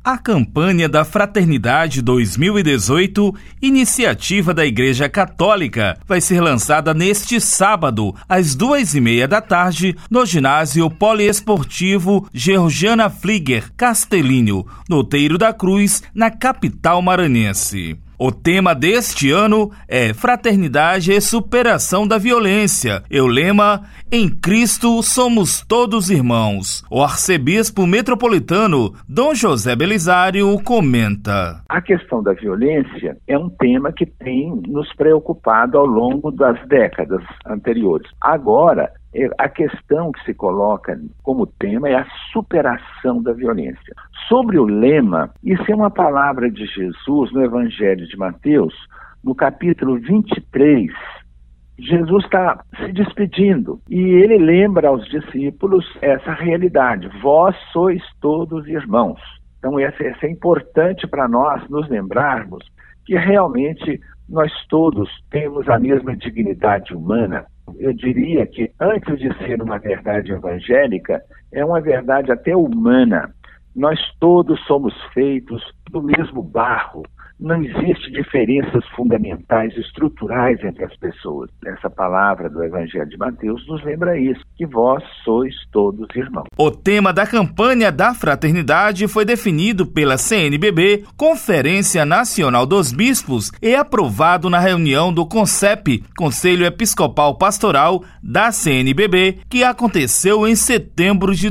A campanha da Fraternidade 2018, iniciativa da Igreja Católica, vai ser lançada neste sábado, às 2h30 da tarde, no ginásio poliesportivo Georgiana Flieger, Castelinho, no Outeiro da Cruz, na capital maranhense. O tema deste ano é Fraternidade e Superação da Violência. E o lema, em Cristo somos todos irmãos. O arcebispo metropolitano, Dom José Belisário, comenta. A questão da violência é um tema que tem nos preocupado ao longo das décadas anteriores. Agora, a questão que se coloca como tema é a superação da violência. Sobre o lema, isso é uma palavra de Jesus no Evangelho de Mateus, no capítulo 23. Jesus está se despedindo e ele lembra aos discípulos essa realidade. Vós sois todos irmãos. Então, essa é importante para nós nos lembrarmos que realmente nós todos temos a mesma dignidade humana. Eu diria que, antes de ser uma verdade evangélica, é uma verdade até humana. Nós todos somos feitos do mesmo barro. Não existe diferenças fundamentais, estruturais entre as pessoas. Essa palavra do Evangelho de Mateus nos lembra isso, que vós sois todos irmãos. O tema da campanha da fraternidade foi definido pela CNBB, Conferência Nacional dos Bispos, e aprovado na reunião do CONCEP, Conselho Episcopal Pastoral da CNBB, que aconteceu em setembro de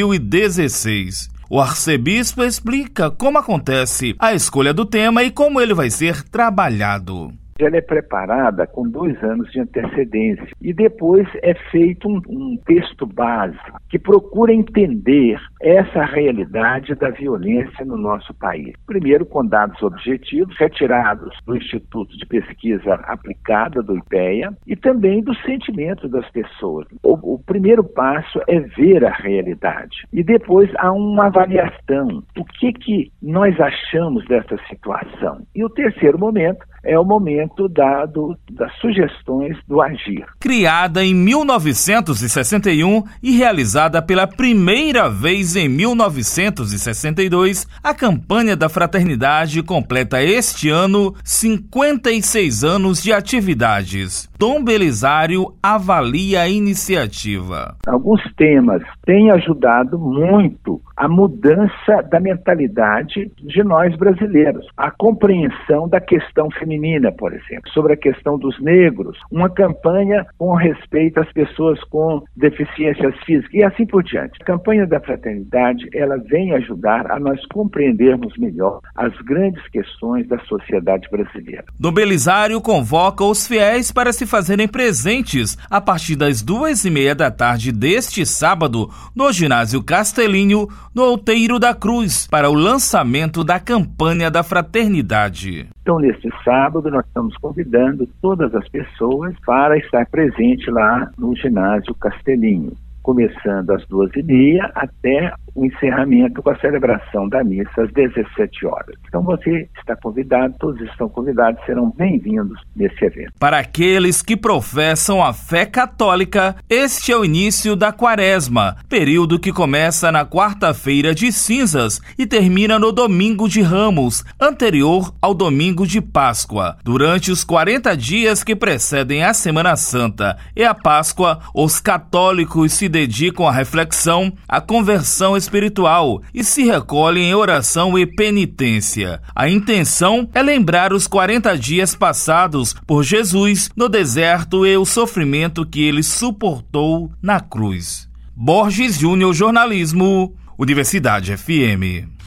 2016. O arcebispo explica como acontece a escolha do tema e como ele vai ser trabalhado. Ela é preparada com 2 anos de antecedência e depois é feito um texto base que procura entender essa realidade da violência no nosso país. Primeiro, com dados objetivos retirados do Instituto de Pesquisa Aplicada do IPEA e também do sentimento das pessoas. O primeiro passo é ver a realidade e depois há uma avaliação. O que nós achamos dessa situação? E o terceiro momento é o momento das sugestões do agir. Criada em 1961 e realizada pela primeira vez em 1962, a campanha da Fraternidade completa este ano 56 anos de atividades. Dom Belisário avalia a iniciativa. Alguns temas têm ajudado muito a mudança da mentalidade de nós brasileiros. A compreensão da questão feminina, por exemplo, sobre a questão dos negros, uma campanha com respeito às pessoas com deficiências físicas e assim por diante. A campanha da fraternidade, ela vem ajudar a nós compreendermos melhor as grandes questões da sociedade brasileira. Dom Belisário convoca os fiéis para se fazerem presentes a partir das 2h30 da tarde deste sábado no ginásio Castelinho, no Outeiro da Cruz, para o lançamento da campanha da fraternidade. Então, neste sábado, nós estamos convidando todas as pessoas para estar presente lá no ginásio Castelinho, começando às 2h30 até o encerramento com a celebração da missa às 17 horas. Então você está convidado, todos estão convidados, serão bem-vindos nesse evento. Para aqueles que professam a fé católica, este é o início da Quaresma, período que começa na quarta-feira de cinzas e termina no domingo de Ramos, anterior ao domingo de Páscoa. Durante os 40 dias que precedem a Semana Santa e a Páscoa, os católicos se dedicam à reflexão, à conversão espiritual e se recolhem em oração e penitência. A intenção é lembrar os 40 dias passados por Jesus no deserto e o sofrimento que ele suportou na cruz. Borges Júnior, Jornalismo, Universidade FM.